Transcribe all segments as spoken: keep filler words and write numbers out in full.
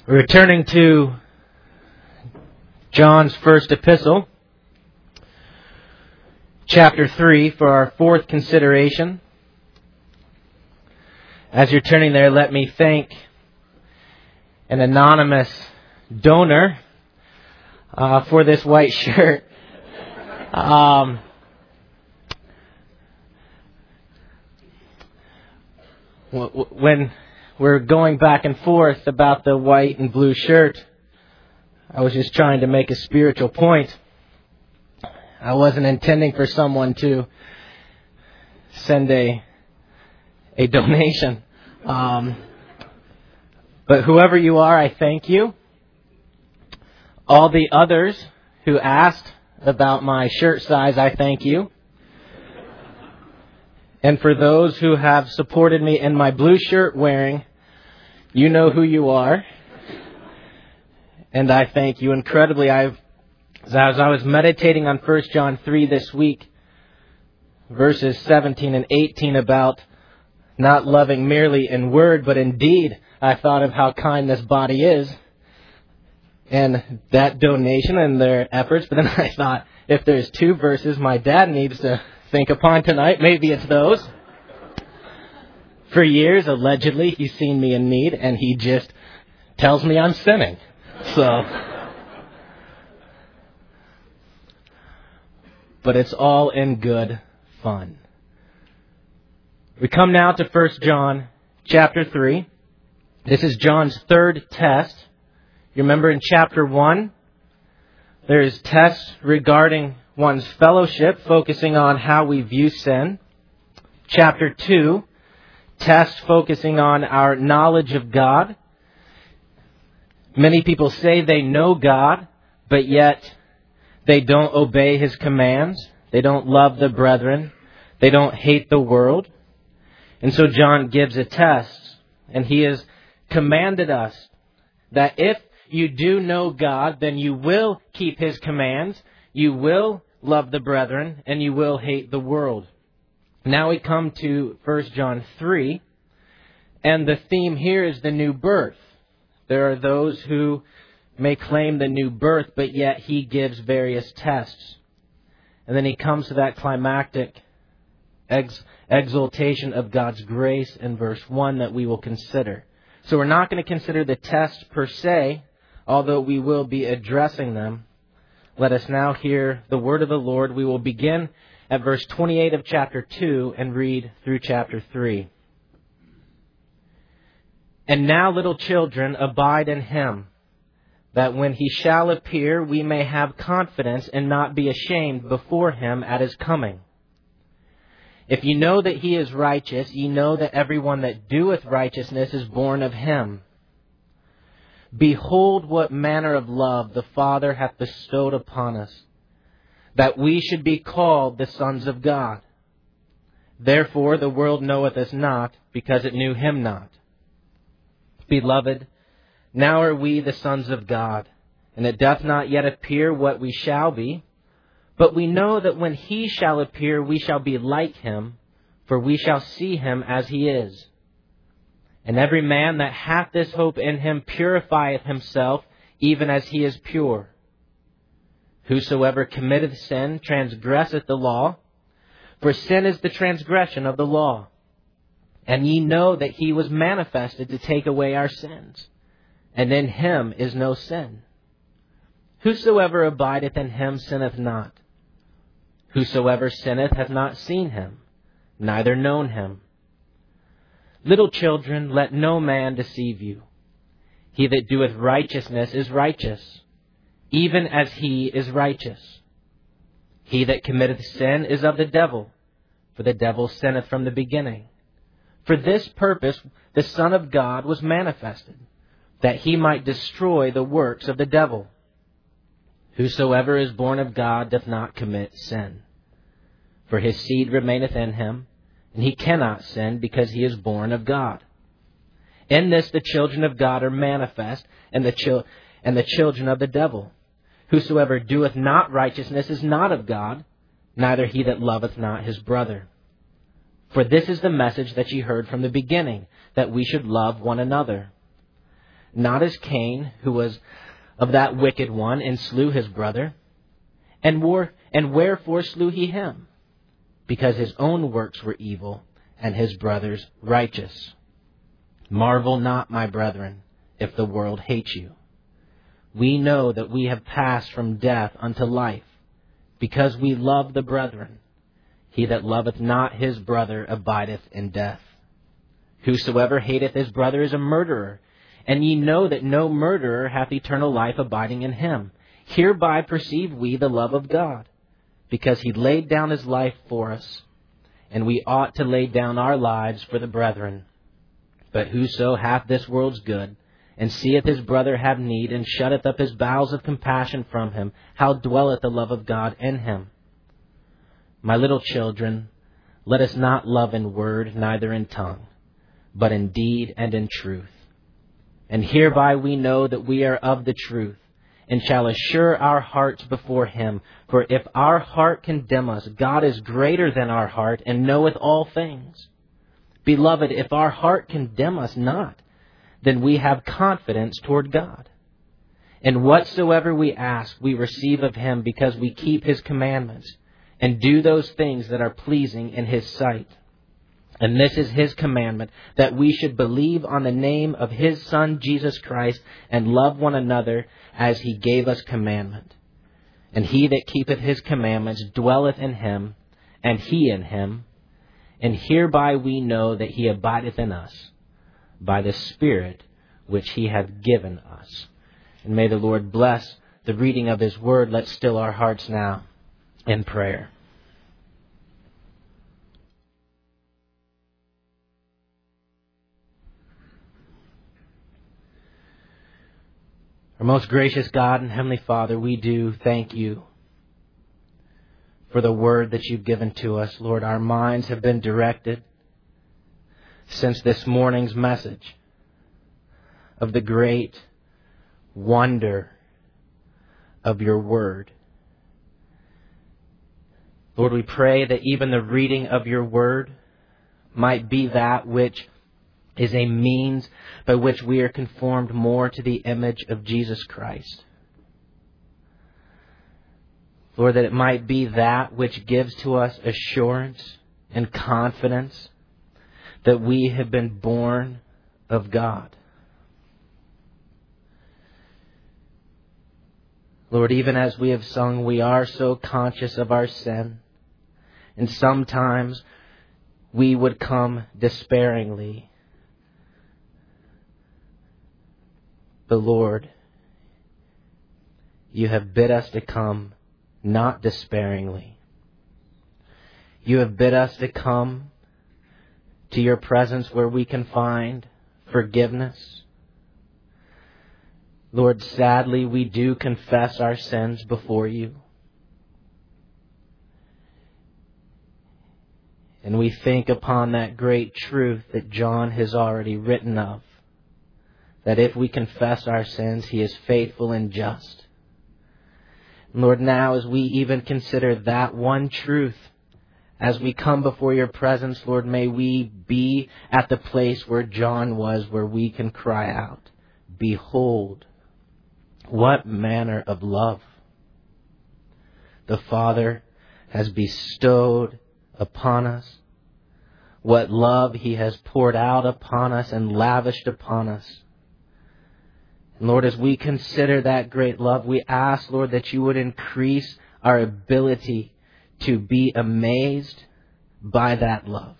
We're returning to John's first epistle, chapter three, for our fourth consideration. As you're turning there, let me thank an anonymous donor uh, for this white shirt. Um, when we're going back and forth about the white and blue shirt, I was just trying to make a spiritual point. I wasn't intending for someone to send a a donation. Um, but whoever you are, I thank you. All the others who asked about my shirt size, I thank you. And for those who have supported me in my blue shirt wearing, you know who you are. And I thank you incredibly. I've, as I was meditating on First John three this week, verses seventeen and eighteen, about not loving merely in word, but in deed, I thought of how kind this body is and that donation and their efforts. But then I thought, if there's two verses my dad needs to think upon tonight, maybe it's those. For years, allegedly, he's seen me in need, and he just tells me I'm sinning. So, but it's all in good fun. We come now to First John chapter three. This is John's third test. You remember in chapter one, there's tests regarding one's fellowship, focusing on how we view sin. Chapter two, test focusing on our knowledge of God. Many people say they know God, but yet they don't obey His commands. They don't love the brethren. They don't hate the world. And so John gives a test, and he has commanded us that if you do know God, then you will keep His commands, you will love the brethren, and you will hate the world. Now we come to First John three, and the theme here is the new birth. There are those who may claim the new birth, but yet he gives various tests. And then he comes to that climactic ex- exaltation of God's grace in verse one that we will consider. So we're not going to consider the tests per se, although we will be addressing them. Let us now hear the word of the Lord. We will begin at verse twenty-eight of chapter two and read through chapter three. And now, little children, abide in Him, that when He shall appear, we may have confidence and not be ashamed before Him at His coming. If you know that He is righteous, ye know that everyone that doeth righteousness is born of Him. Behold what manner of love the Father hath bestowed upon us, that we should be called the sons of God. Therefore the world knoweth us not, because it knew Him not. Beloved, now are we the sons of God, and it doth not yet appear what we shall be. But we know that when He shall appear, we shall be like Him, for we shall see Him as He is. And every man that hath this hope in Him purifieth himself, even as he is pure. Whosoever committeth sin transgresseth the law, for sin is the transgression of the law. And ye know that He was manifested to take away our sins, and in Him is no sin. Whosoever abideth in Him sinneth not. Whosoever sinneth hath not seen Him, neither known Him. Little children, let no man deceive you. He that doeth righteousness is righteous, even as He is righteous. He that committeth sin is of the devil, for the devil sinneth from the beginning. For this purpose the Son of God was manifested, that He might destroy the works of the devil. Whosoever is born of God doth not commit sin, for his seed remaineth in him, and he cannot sin, because he is born of God. In this the children of God are manifest, and the, chil- and the children of the devil. Whosoever doeth not righteousness is not of God, neither he that loveth not his brother. For this is the message that ye heard from the beginning, that we should love one another. not as Cain, who was of that wicked one, and slew his brother. And, war, and wherefore slew he him? Because his own works were evil, and his brother's righteous. Marvel not, my brethren, if the world hates you. We know that we have passed from death unto life, because we love the brethren. He that loveth not his brother abideth in death. Whosoever hateth his brother is a murderer, and ye know that no murderer hath eternal life abiding in him. Hereby perceive we the love of God, because he laid down his life for us, and we ought to lay down our lives for the brethren. But whoso hath this world's good, and seeth his brother have need, and shutteth up his bowels of compassion from him, how dwelleth the love of God in him? My little children, let us not love in word, neither in tongue, but in deed and in truth. And hereby we know that we are of the truth, and shall assure our hearts before him. For if our heart condemn us, God is greater than our heart, and knoweth all things. Beloved, if our heart condemn us not, then we have confidence toward God. And whatsoever we ask, we receive of him, because we keep his commandments, and do those things that are pleasing in his sight. And this is his commandment, that we should believe on the name of his Son, Jesus Christ, and love one another as he gave us commandment. And he that keepeth his commandments dwelleth in him, and he in him. And hereby we know that he abideth in us, by the Spirit which he hath given us. And may the Lord bless the reading of his word. Let's still our hearts now in prayer. Our most gracious God and Heavenly Father, we do thank you for the word that you've given to us. Lord, our minds have been directed since this morning's message of the great wonder of your word. Lord, we pray that even the reading of your word might be that which is a means by which we are conformed more to the image of Jesus Christ. Lord, that it might be that which gives to us assurance and confidence that we have been born of God. Lord, even as we have sung, we are so conscious of our sin, and sometimes we would come despairingly. But Lord, you have bid us to come not despairingly. You have bid us to come to your presence where we can find forgiveness. Lord, sadly, we do confess our sins before you. And we think upon that great truth that John has already written of, that if we confess our sins, he is faithful and just. Lord, now as we even consider that one truth, as we come before your presence, Lord, may we be at the place where John was, where we can cry out, behold, what manner of love the Father has bestowed upon us, what love he has poured out upon us and lavished upon us. And Lord, as we consider that great love, we ask, Lord, that you would increase our ability to be amazed by that love.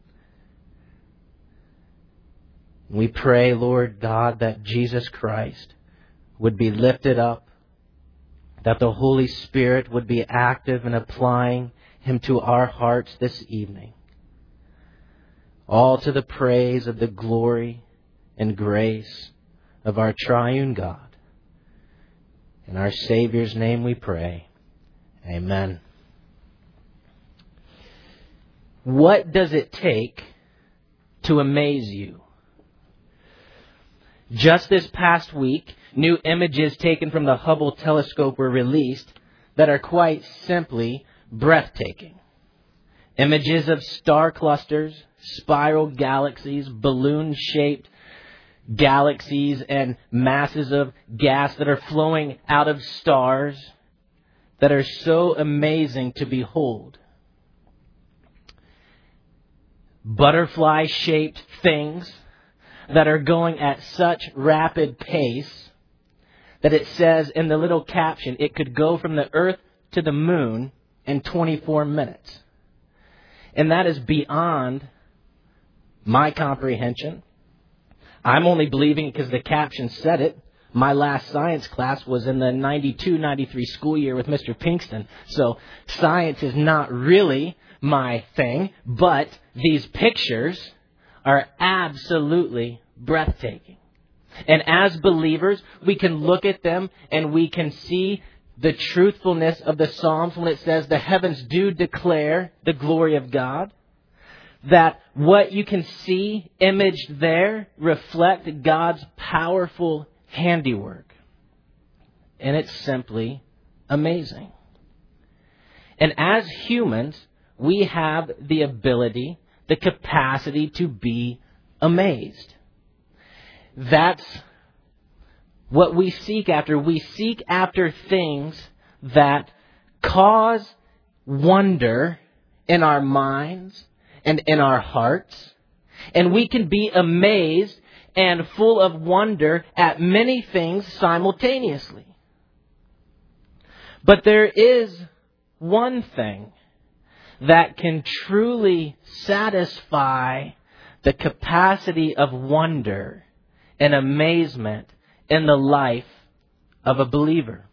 We pray, Lord God, that Jesus Christ would be lifted up, that the Holy Spirit would be active in applying him to our hearts this evening, all to the praise of the glory and grace of our triune God. In our Savior's name we pray. Amen. What does it take to amaze you? Just this past week, new images taken from the Hubble telescope were released that are quite simply breathtaking. Images of star clusters, spiral galaxies, balloon-shaped galaxies and masses of gas that are flowing out of stars that are so amazing to behold. Butterfly-shaped things that are going at such rapid pace that it says in the little caption, it could go from the Earth to the moon in twenty-four minutes. And that is beyond my comprehension. I'm only believing it because the caption said it. My last science class was in the ninety-two ninety-three school year with Mister Pinkston. So science is not really my thing, but these pictures are absolutely breathtaking. And as believers, we can look at them and we can see the truthfulness of the Psalms when it says the heavens do declare the glory of God. That what you can see imaged there reflect God's powerful handiwork. And it's simply amazing. And as humans, we have the ability, the capacity to be amazed. That's what we seek after. We seek after things that cause wonder in our minds and in our hearts. And we can be amazed and full of wonder at many things simultaneously. But there is one thing that can truly satisfy the capacity of wonder and amazement in the life of a believer.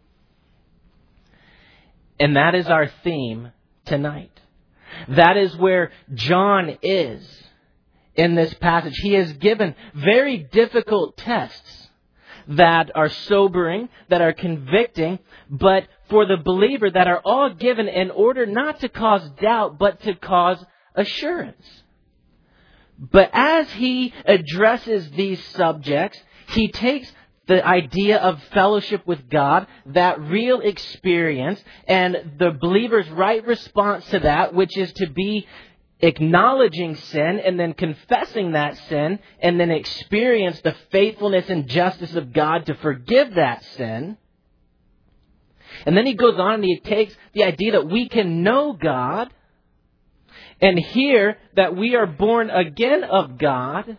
And that is our theme tonight. That is where John is in this passage. He has given very difficult tests that are sobering, that are convicting, but for the believer that are all given in order not to cause doubt, but to cause assurance. But as he addresses these subjects, he takes the idea of fellowship with God, that real experience, and the believer's right response to that, which is to be acknowledging sin and then confessing that sin and then experience the faithfulness and justice of God to forgive that sin. And then he goes on and he takes the idea that we can know God and hear that we are born again of God.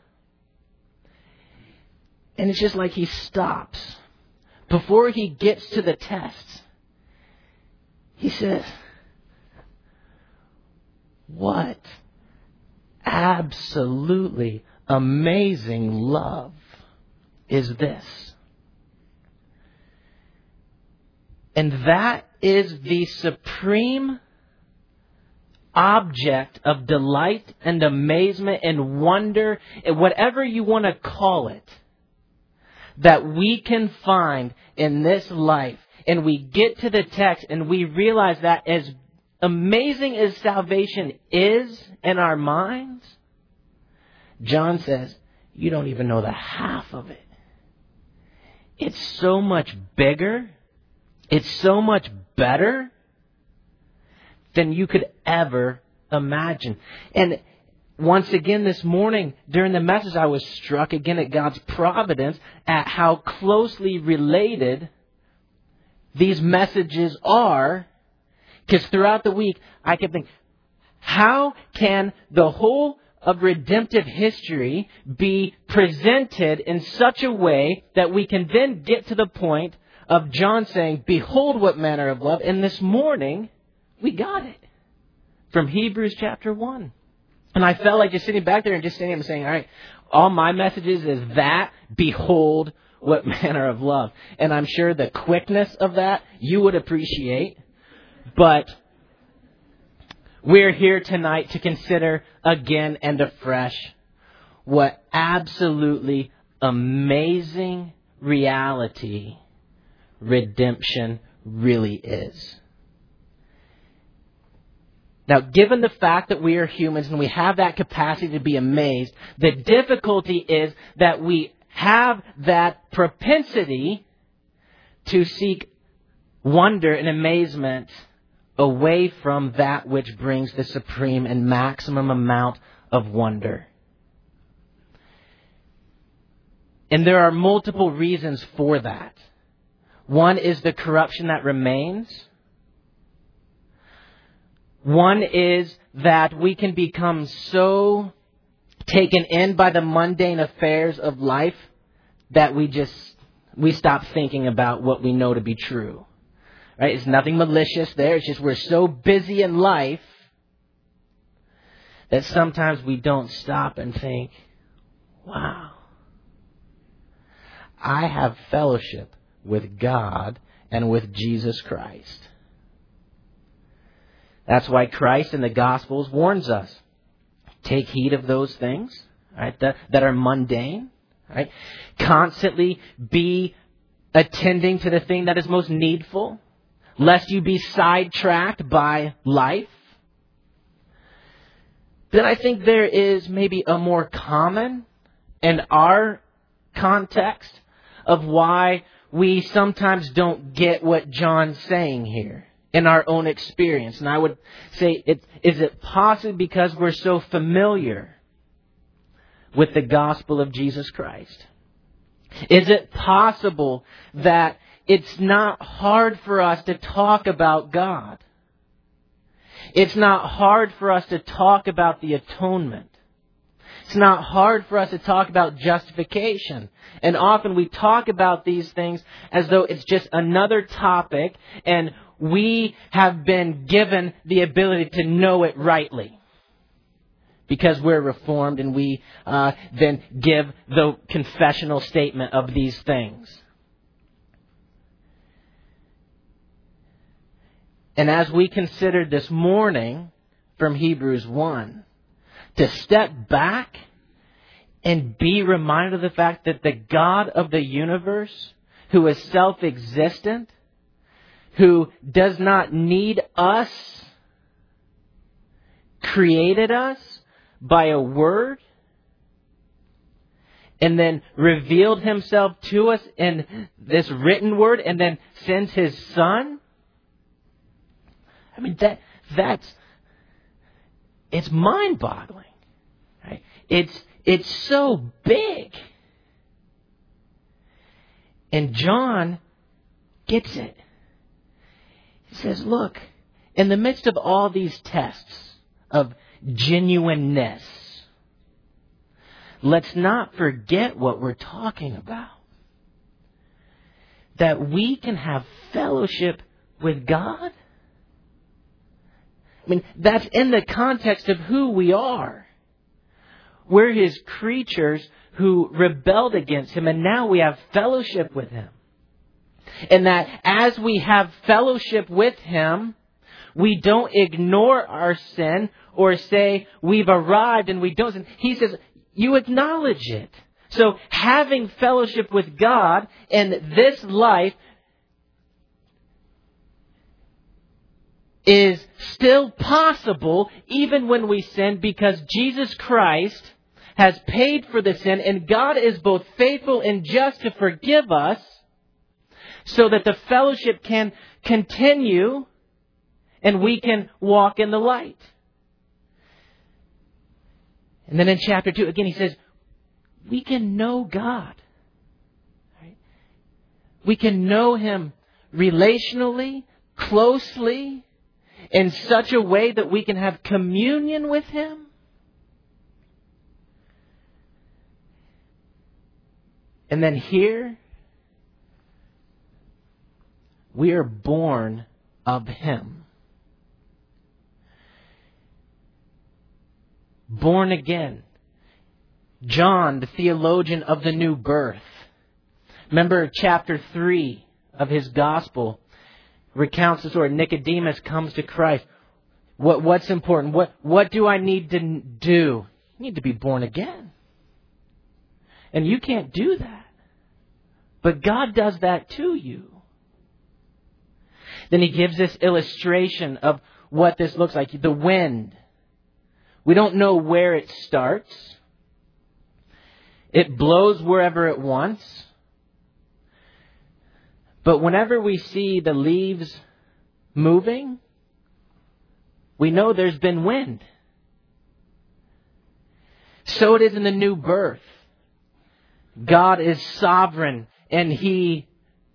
And it's just like he stops before he gets to the test. He says, what absolutely amazing love is this? And that is the supreme object of delight and amazement and wonder, and whatever you want to call it, that we can find in this life. And we get to the text and we realize that as amazing as salvation is in our minds, John says, you don't even know the half of it. It's so much bigger. It's so much better than you could ever imagine. And once again this morning during the message, I was struck again at God's providence at how closely related these messages are. Because throughout the week, I kept thinking, how can the whole of redemptive history be presented in such a way that we can then get to the point of John saying, behold what manner of love. And this morning, we got it from Hebrews chapter one. And I felt like just sitting back there and just sitting and saying, all right, all my messages is that, behold what manner of love. And I'm sure the quickness of that you would appreciate. But we're here tonight to consider again and afresh what absolutely amazing reality redemption really is. Now, given the fact that we are humans and we have that capacity to be amazed, the difficulty is that we have that propensity to seek wonder and amazement away from that which brings the supreme and maximum amount of wonder. And there are multiple reasons for that. One is the corruption that remains. One is that we can become so taken in by the mundane affairs of life that we just, we stop thinking about what we know to be true. Right? It's nothing malicious there. It's just we're so busy in life that sometimes we don't stop and think, wow, I have fellowship with God and with Jesus Christ. That's why Christ in the Gospels warns us. Take heed of those things, right, that, that are mundane, right? Constantly be attending to the thing that is most needful, lest you be sidetracked by life. Then I think there is maybe a more common in our context of why we sometimes don't get what John's saying here in our own experience. And I would say, it, is it possibly because we're so familiar with the gospel of Jesus Christ? Is it possible that it's not hard for us to talk about God? It's not hard for us to talk about the atonement. It's not hard for us to talk about justification. And often we talk about these things as though it's just another topic and we have been given the ability to know it rightly. Because we're Reformed and we uh, then give the confessional statement of these things. And as we considered this morning from Hebrews one, to step back and be reminded of the fact that the God of the universe, who is self-existent, who does not need us, created us by a word, and then revealed himself to us in this written word, and then sends his Son. I mean, that that's, it's mind-boggling. Right? It's, it's so big. And John gets it. He says, look, in the midst of all these tests of genuineness, let's not forget what we're talking about. That we can have fellowship with God. I mean, that's in the context of who we are. We're His creatures who rebelled against Him, and now we have fellowship with Him. And that as we have fellowship with Him, we don't ignore our sin or say we've arrived and we don't sin. He says, you acknowledge it. So having fellowship with God in this life is still possible even when we sin, because Jesus Christ has paid for the sin, and God is both faithful and just to forgive us so that the fellowship can continue and we can walk in the light. And then in chapter two, again, he says, we can know God. Right? We can know Him relationally, closely, in such a way that we can have communion with Him. And then here, we are born of Him. Born again. John, the theologian of the new birth. Remember chapter three of his gospel recounts the story. Nicodemus comes to Christ. What, what's important? What, what do I need to do? I need to be born again. And you can't do that. But God does that to you. Then he gives this illustration of what this looks like. The wind. We don't know where it starts. It blows wherever it wants. But whenever we see the leaves moving, we know there's been wind. So it is in the new birth. God is sovereign and He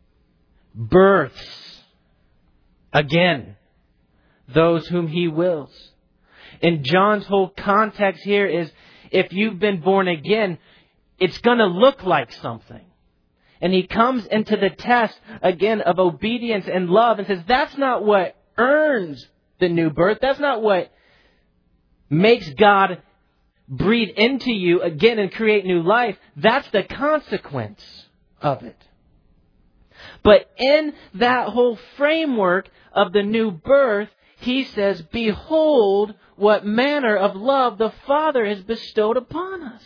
births again those whom He wills. And John's whole context here is, if you've been born again, it's going to look like something. And he comes into the test again of obedience and love and says, that's not what earns the new birth. That's not what makes God breathe into you again and create new life. That's the consequence of it. But in that whole framework of the new birth, he says, behold what manner of love the Father has bestowed upon us.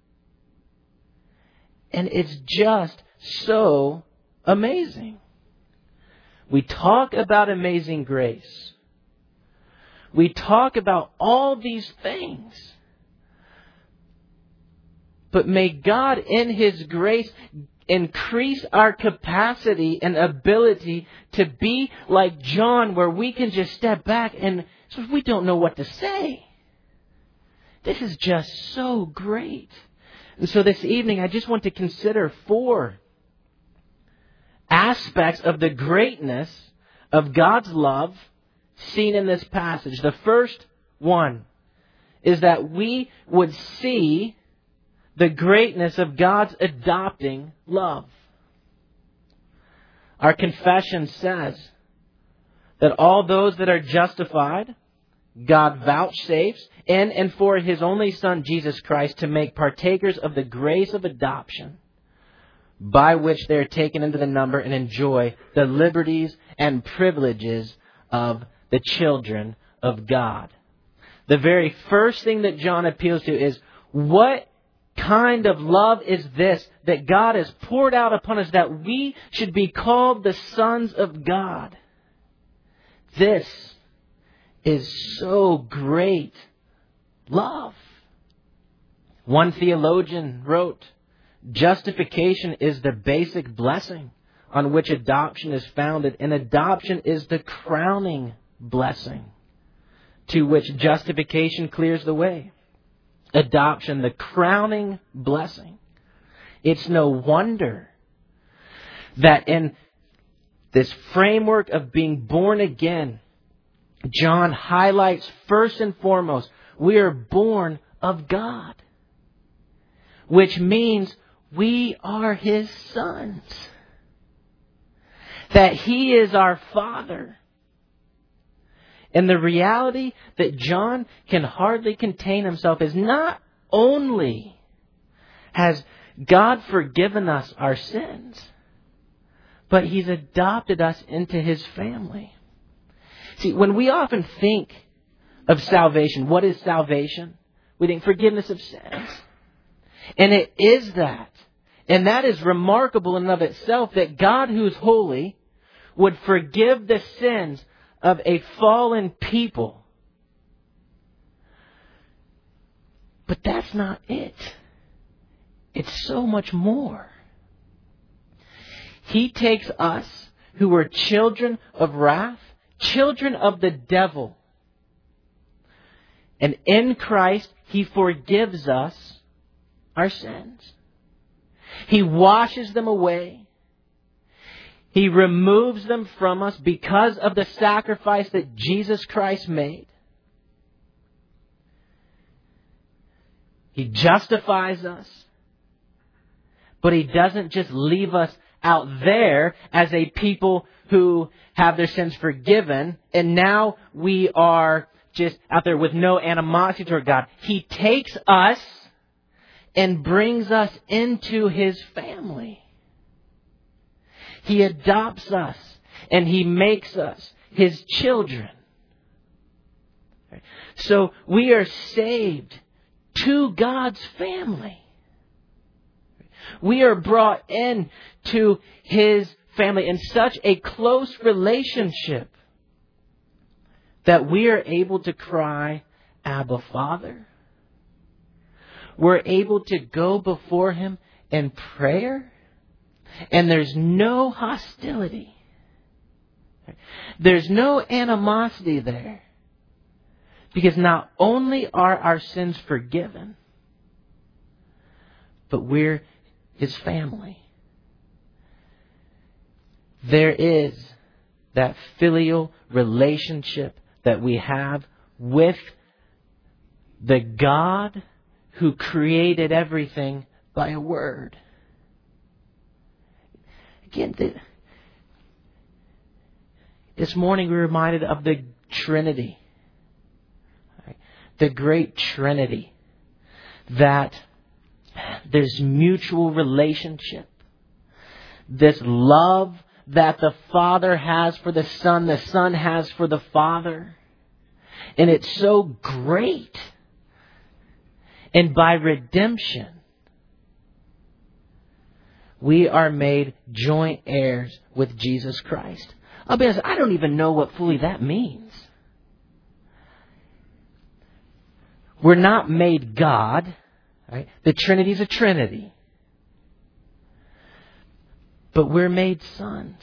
And it's just so amazing. We talk about amazing grace. We talk about all these things. But may God in His grace increase our capacity and ability to be like John, where we can just step back and so we don't know what to say. This is just so great. And so this evening, I just want to consider four aspects of the greatness of God's love seen in this passage. The first one is that we would see the greatness of God's adopting love. Our confession says that all those that are justified, God vouchsafes in and for His only Son, Jesus Christ, to make partakers of the grace of adoption, by which they are taken into the number and enjoy the liberties and privileges of the children of God. The very first thing that John appeals to is, what kind of love is this that God has poured out upon us, that we should be called the sons of God? This is so great love. One theologian wrote, justification is the basic blessing on which adoption is founded, and adoption is the crowning blessing to which justification clears the way. Adoption, the crowning blessing. It's no wonder that in this framework of being born again, John highlights first and foremost, we are born of God, which means we are His sons. That He is our Father. And the reality that John can hardly contain himself is, not only has God forgiven us our sins, but He's adopted us into His family. See, when we often think of salvation, what is salvation? We think forgiveness of sins. And it is that. And that is remarkable in and of itself, that God, who's holy, would forgive the sins of a fallen people. But that's not it. It's so much more. He takes us, who were children of wrath, children of the devil, and in Christ He forgives us our sins. He washes them away. He removes them from us because of the sacrifice that Jesus Christ made. He justifies us. But He doesn't just leave us out there as a people who have their sins forgiven, and now we are just out there with no animosity toward God. He takes us and brings us into His family. He adopts us and He makes us His children. So we are saved to God's family. We are brought in to His family in such a close relationship that we are able to cry, Abba, Father. We're able to go before Him in prayer, and there's no hostility. There's no animosity there. Because not only are our sins forgiven, but we're His family. There is that filial relationship that we have with the God who created everything by a word. Again, the, this morning we were reminded of the Trinity. Right? The great Trinity. That there's mutual relationship. This love that the Father has for the Son, the Son has for the Father. And it's so great. And by redemption, we are made joint heirs with Jesus Christ. I'll be honest, I don't even know what fully that means. We're not made God. Right? The Trinity is a Trinity. But we're made sons.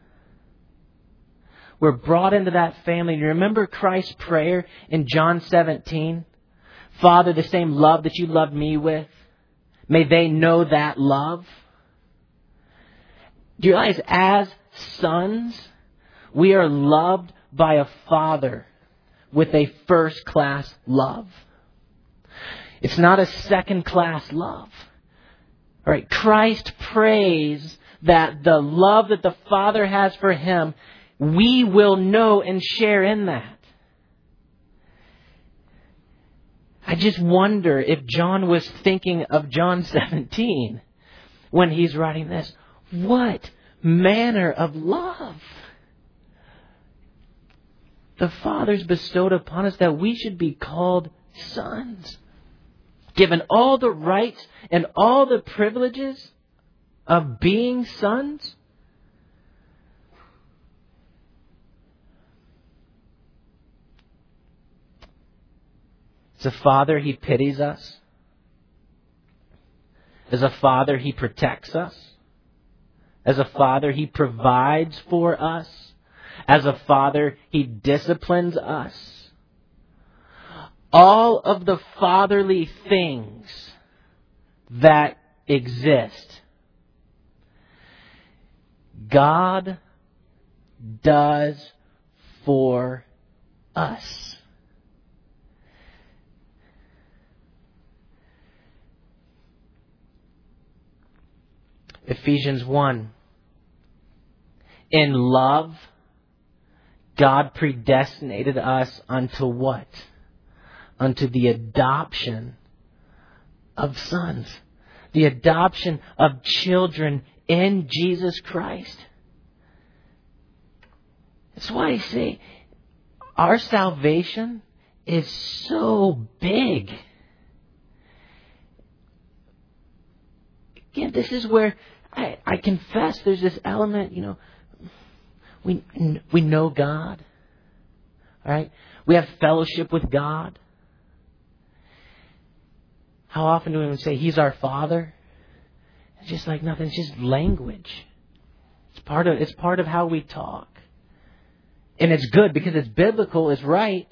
We're brought into that family. You remember Christ's prayer in John seventeen? Father, the same love that you loved me with, may they know that love. Do you realize as sons, we are loved by a Father with a first-class love. It's not a second-class love. All right, Christ prays that the love that the Father has for Him, we will know and share in that. I just wonder if John was thinking of John seventeen when he's writing this. What manner of love the Father's bestowed upon us that we should be called sons. Given all the rights and all the privileges of being sons. As a father, He pities us. As a father, He protects us. As a father, He provides for us. As a father, He disciplines us. All of the fatherly things that exist, God does for us. Ephesians one. In love, God predestinated us unto what? Unto the adoption of sons. The adoption of children in Jesus Christ. That's why I say our salvation is so big. Again, this is where I, I confess there's this element, you know, we we know God. All right? We have fellowship with God. How often do we say He's our Father? It's just like nothing. It's just language. It's part of it's part of how we talk. And it's good because it's biblical, it's right.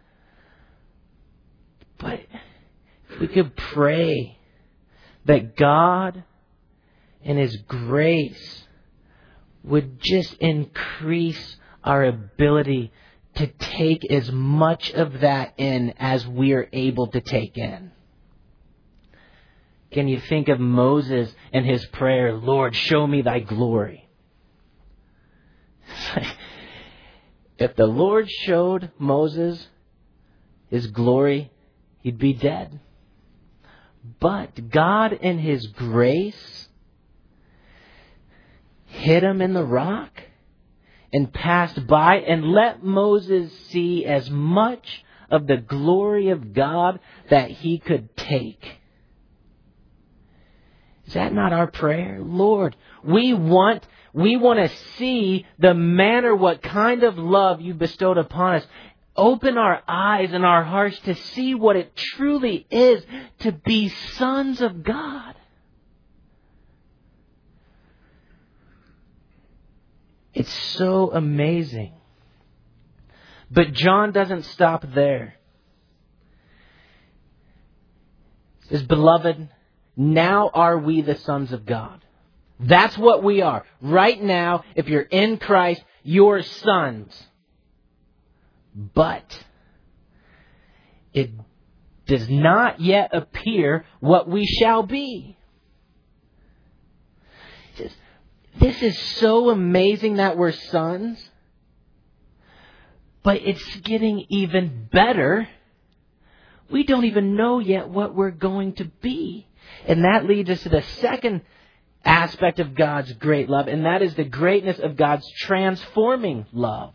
But if we could pray that God in His grace would just increase our ability to take as much of that in as we're able to take in. Can you think of Moses and his prayer, Lord, show me thy glory? If the Lord showed Moses His glory, he'd be dead. But God in His grace hid him in the rock and passed by and let Moses see as much of the glory of God that he could take. Is that not our prayer? Lord, we want we want to see the manner, what kind of love You bestowed upon us. Open our eyes and our hearts to see what it truly is to be sons of God. It's so amazing. But John doesn't stop there. He says, Beloved, now are we the sons of God. That's what we are. Right now, if you're in Christ, you're sons. But it does not yet appear what we shall be. This is so amazing that we're sons. But it's getting even better. We don't even know yet what we're going to be. And that leads us to the second aspect of God's great love, and that is the greatness of God's transforming love.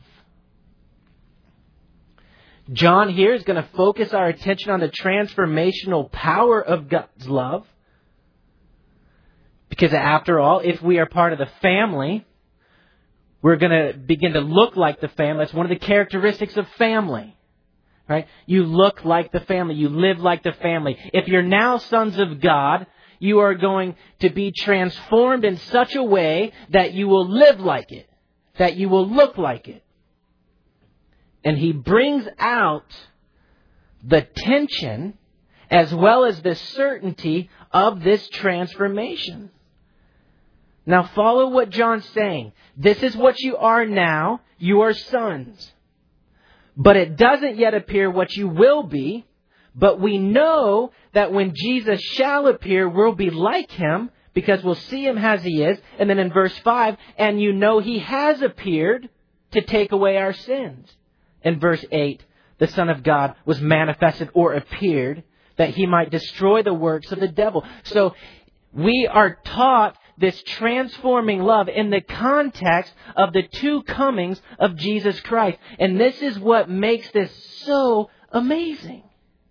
John here is going to focus our attention on the transformational power of God's love. Because after all, if we are part of the family, we're going to begin to look like the family. That's one of the characteristics of family. Right? You look like the family. You live like the family. If you're now sons of God, you are going to be transformed in such a way that you will live like it. That you will look like it. And he brings out the tension as well as the certainty of this transformation. Now follow what John's saying. This is what you are now. You are sons. But it doesn't yet appear what you will be. But we know that when Jesus shall appear, we'll be like him because we'll see him as he is. And then in verse five, and you know he has appeared to take away our sins. In verse eight, the Son of God was manifested or appeared that he might destroy the works of the devil. So we are taught this transforming love in the context of the two comings of Jesus Christ. And this is what makes this so amazing.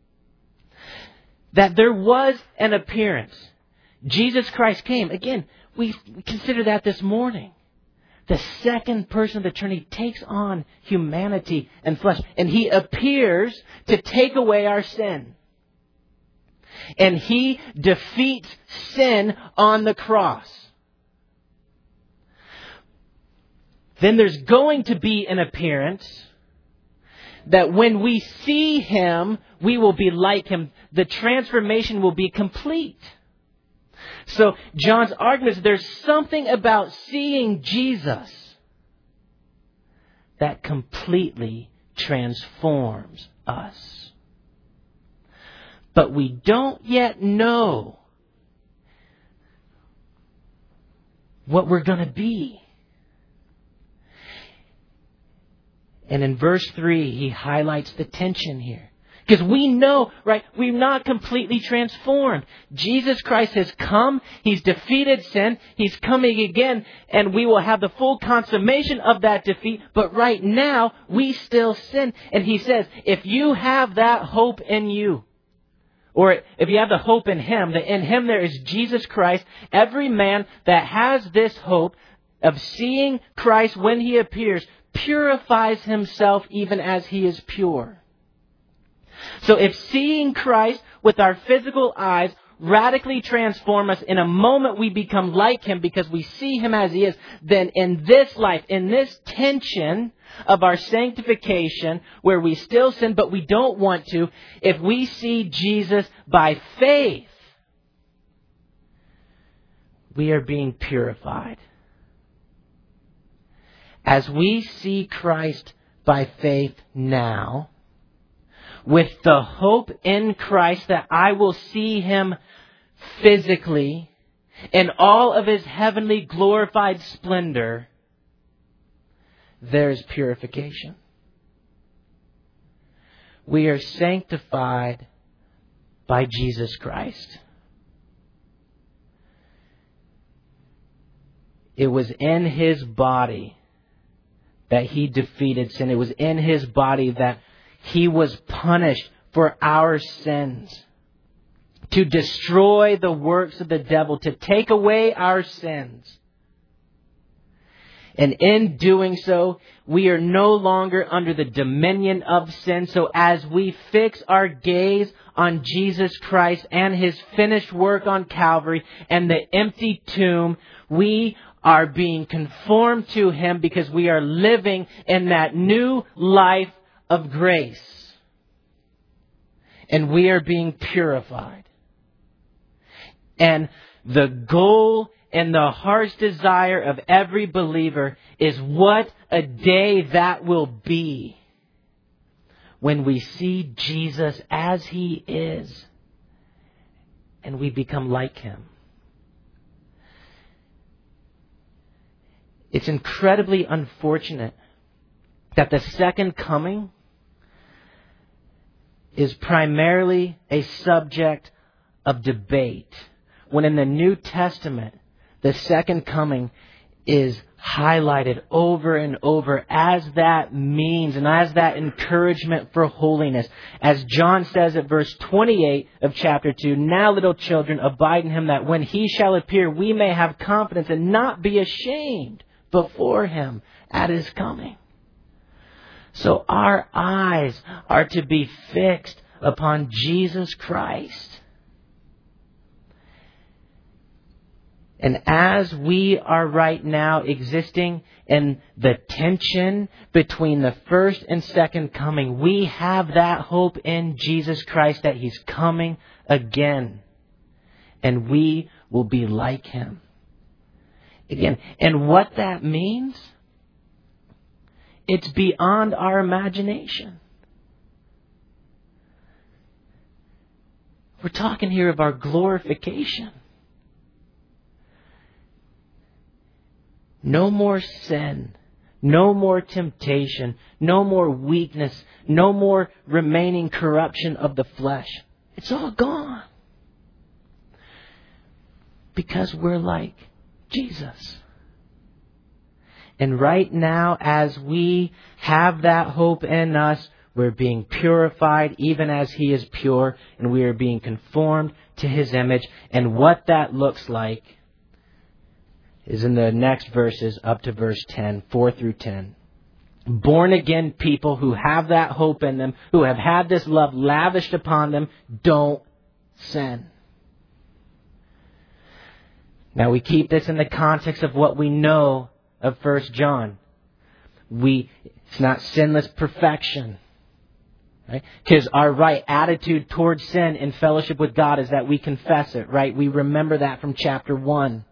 That there was an appearance. Jesus Christ came. Again, we consider that this morning. The second person of the Trinity takes on humanity and flesh. And he appears to take away our sin. And he defeats sin on the cross. Then there's going to be an appearance that when we see him, we will be like him. The transformation will be complete. So John's argument is there's something about seeing Jesus that completely transforms us. But we don't yet know what we're going to be. And in verse three, he highlights the tension here. Because we know, right, we're not completely transformed. Jesus Christ has come. He's defeated sin. He's coming again. And we will have the full consummation of that defeat. But right now, we still sin. And he says, if you have that hope in you, or if you have the hope in him, that in him there is Jesus Christ, every man that has this hope of seeing Christ when he appears purifies himself even as he is pure. So if seeing Christ with our physical eyes radically transform us, in a moment we become like him because we see him as he is, then in this life, in this tension of our sanctification, where we still sin but we don't want to, if we see Jesus by faith, we are being purified. As we see Christ by faith now, with the hope in Christ that I will see him physically in all of his heavenly glorified splendor, there's purification. We are sanctified by Jesus Christ. It was in his body that he defeated sin. It was in his body that he was punished for our sins, to destroy the works of the devil, to take away our sins. And in doing so, we are no longer under the dominion of sin. So as we fix our gaze on Jesus Christ and his finished work on Calvary and the empty tomb, we are being conformed to him because we are living in that new life of grace. And we are being purified. And the goal and the heart's desire of every believer is what a day that will be when we see Jesus as He is and we become like Him. It's incredibly unfortunate that the second coming is primarily a subject of debate, when in the New Testament, the second coming is highlighted over and over as that means and as that encouragement for holiness. As John says at verse twenty-eight of chapter two, "Now, little children, abide in Him, that when He shall appear, we may have confidence and not be ashamed before Him at His coming." So our eyes are to be fixed upon Jesus Christ. And as we are right now existing in the tension between the first and second coming, we have that hope in Jesus Christ that He's coming again. And we will be like Him again. And what that means, it's beyond our imagination. We're talking here of our glorification. No more sin, no more temptation, no more weakness, no more remaining corruption of the flesh. It's all gone. Because we're like Jesus. And right now, as we have that hope in us, we're being purified even as He is pure, and we are being conformed to His image. And what that looks like is in the next verses up to verse ten, four through ten. Born again people who have that hope in them, who have had this love lavished upon them, don't sin. Now we keep this in the context of what we know of First John. We, it's not sinless perfection. Right? Because our right attitude towards sin in fellowship with God is that we confess it, right? We remember that from chapter one.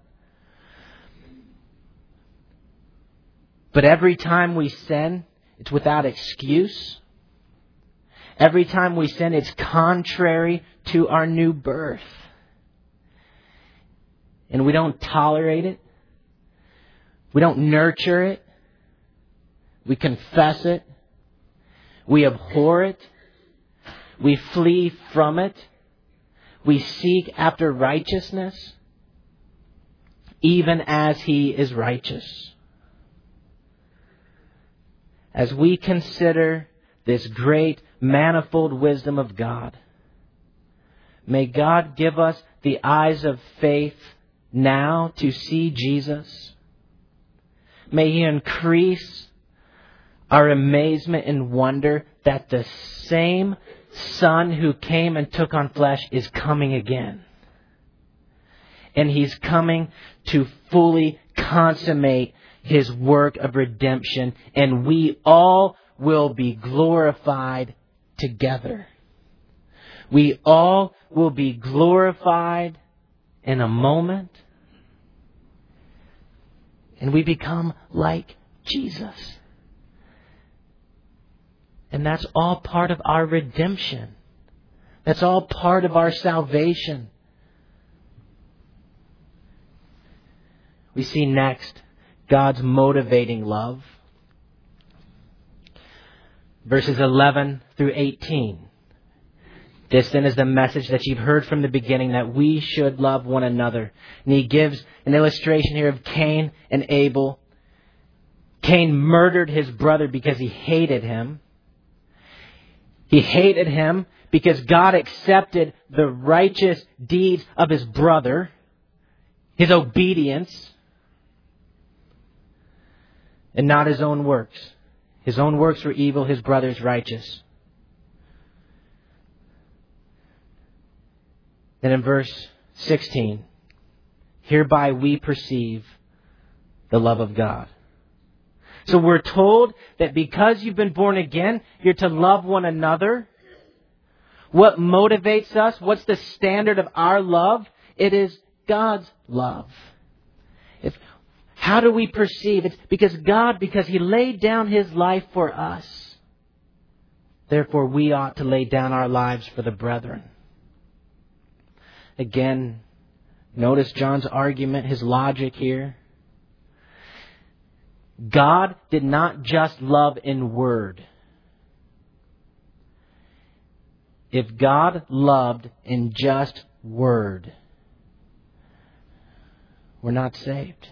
But every time we sin, it's without excuse. Every time we sin, it's contrary to our new birth. And we don't tolerate it. We don't nurture it. We confess it. We abhor it. We flee from it. We seek after righteousness, even as He is righteous. As we consider this great manifold wisdom of God, may God give us the eyes of faith now to see Jesus. May He increase our amazement and wonder that the same Son who came and took on flesh is coming again. And He's coming to fully consummate His work of redemption, and we all will be glorified together. We all will be glorified in a moment, and we become like Jesus. And that's all part of our redemption. That's all part of our salvation. We see next God's motivating love. Verses eleven through eighteen. This then is the message that you've heard from the beginning, that we should love one another. And He gives an illustration here of Cain and Abel. Cain murdered his brother because he hated him. He hated him because God accepted the righteous deeds of his brother, his obedience, and not his own works. His own works were evil, his brother's righteous. Then in verse sixteen, hereby we perceive the love of God. So we're told that because you've been born again, you're to love one another. What motivates us? What's the standard of our love? it is God's love. If How do we perceive? It's because God, because He laid down His life for us. Therefore, we ought to lay down our lives for the brethren. Again, notice John's argument, his logic here. God did not just love in word. If God loved in just word, we're not saved.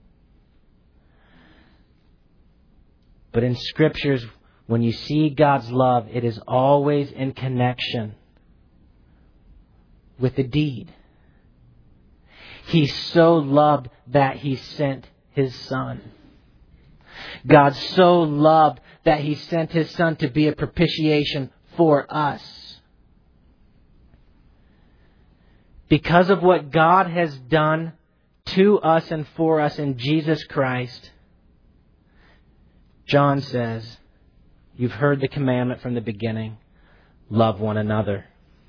But in Scriptures, when you see God's love, it is always in connection with the deed. He so loved that He sent His Son. God so loved that He sent His Son to be a propitiation for us. Because of what God has done to us and for us in Jesus Christ, John says, you've heard the commandment from the beginning, love one another.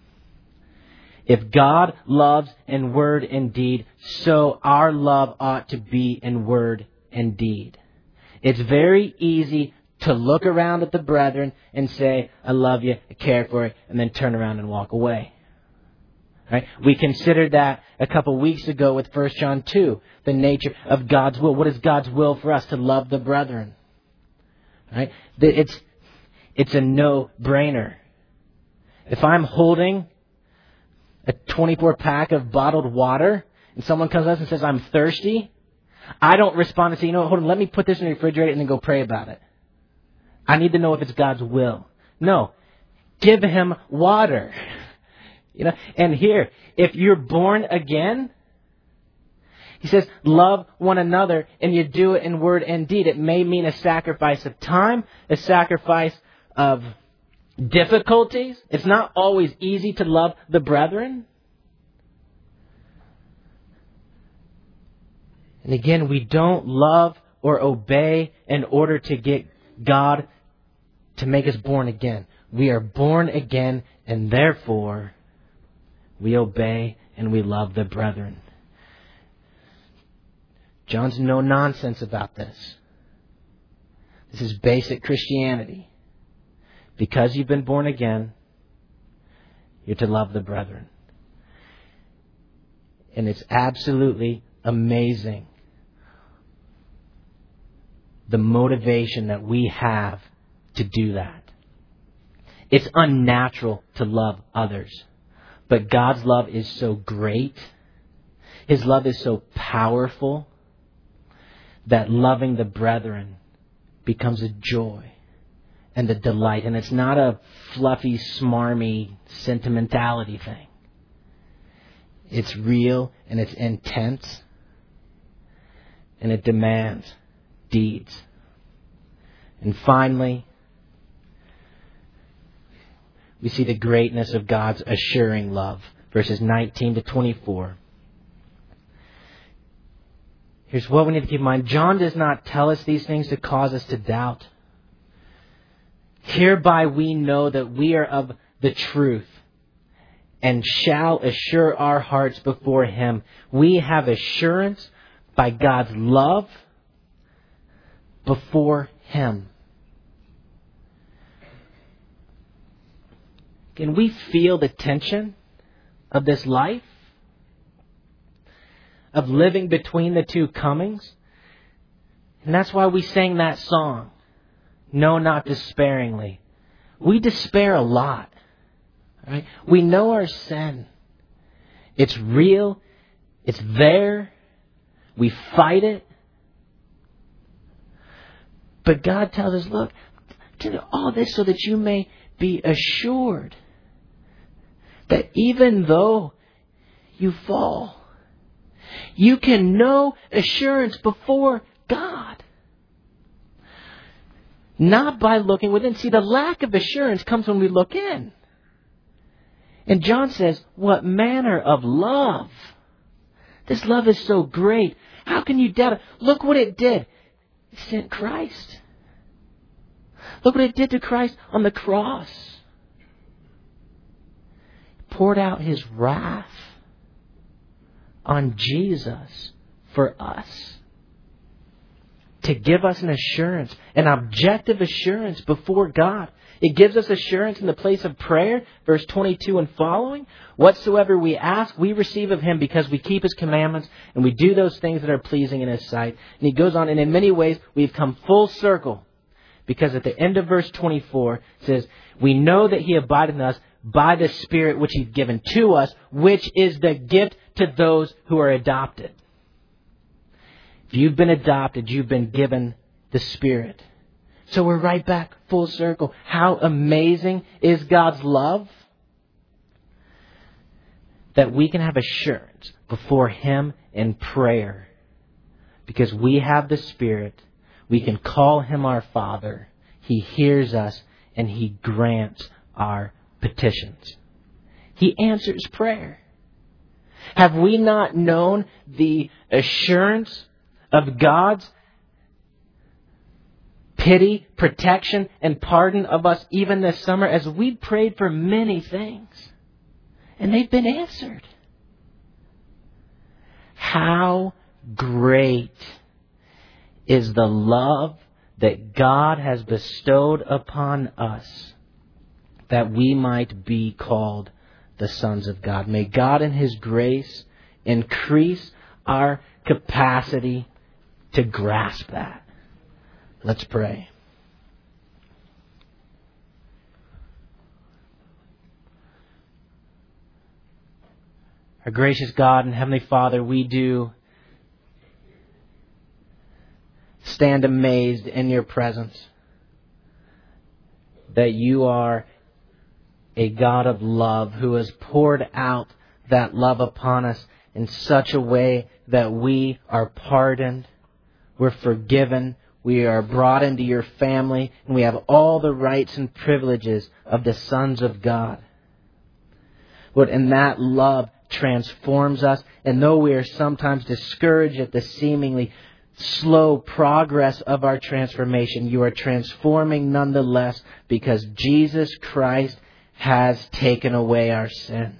If God loves in word and deed, so our love ought to be in word and deed. It's very easy to look around at the brethren and say, I love you, I care for you, and then turn around and walk away. Right? We considered that a couple weeks ago with First John two, the nature of God's will. What is God's will for us? To love the brethren. Right? It's, it's a no-brainer. If I'm holding a twenty-four pack of bottled water and someone comes up and says, I'm thirsty, I don't respond and say, you know what, hold on, let me put this in the refrigerator and then go pray about it. I need to know if it's God's will. No. Give him water. You know, and here, if you're born again, he says, love one another, and you do it in word and deed. It may mean a sacrifice of time, a sacrifice of difficulties. It's not always easy to love the brethren. And again, we don't love or obey in order to get God to make us born again. We are born again, and therefore we obey and we love the brethren. John's no nonsense about this. This is basic Christianity. Because you've been born again, you're to love the brethren. And it's absolutely amazing the motivation that we have to do that. It's unnatural to love others. But God's love is so great, His love is so powerful, that loving the brethren becomes a joy and a delight. And it's not a fluffy, smarmy sentimentality thing. It's real and it's intense. And it demands deeds. And finally, we see the greatness of God's assuring love. Verses nineteen to twenty-four. Here's what we need to keep in mind. John does not tell us these things to cause us to doubt. Hereby we know that we are of the truth and shall assure our hearts before Him. We have assurance by God's love before Him. Can we feel the tension of this life? Of living between the two comings? And that's why we sang that song, No, Not Despairingly. We despair a lot. Right? We know our sin. It's real. It's there. We fight it. But God tells us, look, do all this so that you may be assured that even though you fall, you can know assurance before God. Not by looking within. See, the lack of assurance comes when we look in. And John says, what manner of love? This love is so great. How can you doubt it? Look what it did. It sent Christ. Look what it did to Christ on the cross. It poured out His wrath. on Jesus for us. To give us an assurance, an objective assurance before God. It gives us assurance in the place of prayer, verse twenty-two and following. Whatsoever we ask, we receive of Him because we keep His commandments and we do those things that are pleasing in His sight. And he goes on, and in many ways, we've come full circle. Because at the end of verse twenty-four, it says, we know that He abideth in us by the Spirit which He's given to us, which is the gift to those who are adopted. If you've been adopted, you've been given the Spirit. So we're right back full circle. How amazing is God's love? That we can have assurance before Him in prayer. Because we have the Spirit. We can call Him our Father. He hears us and He grants our petitions. He answers prayer. Have we not known the assurance of God's pity, protection, and pardon of us even this summer as we prayed for many things? And they've been answered. How great is the love that God has bestowed upon us that we might be called the sons of God. May God in His grace increase our capacity to grasp that. Let's pray. Our gracious God and Heavenly Father, we do stand amazed in Your presence that You are a God of love who has poured out that love upon us in such a way that we are pardoned, we're forgiven, we are brought into Your family, and we have all the rights and privileges of the sons of God. Lord, and that love transforms us, and though we are sometimes discouraged at the seemingly slow progress of our transformation, You are transforming nonetheless because Jesus Christ has taken away our sin.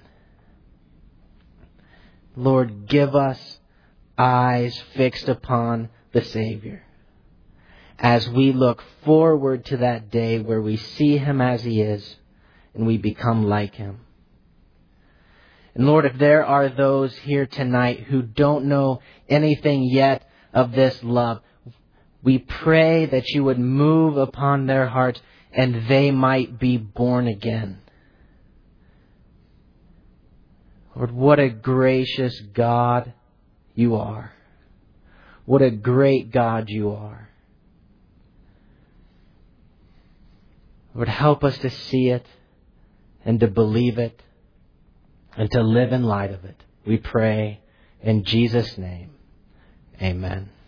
Lord, give us eyes fixed upon the Savior as we look forward to that day where we see Him as He is and we become like Him. And Lord, if there are those here tonight who don't know anything yet of this love, we pray that You would move upon their hearts and they might be born again. Lord, what a gracious God You are. What a great God You are. Lord, help us to see it and to believe it and to live in light of it. We pray in Jesus' name. Amen.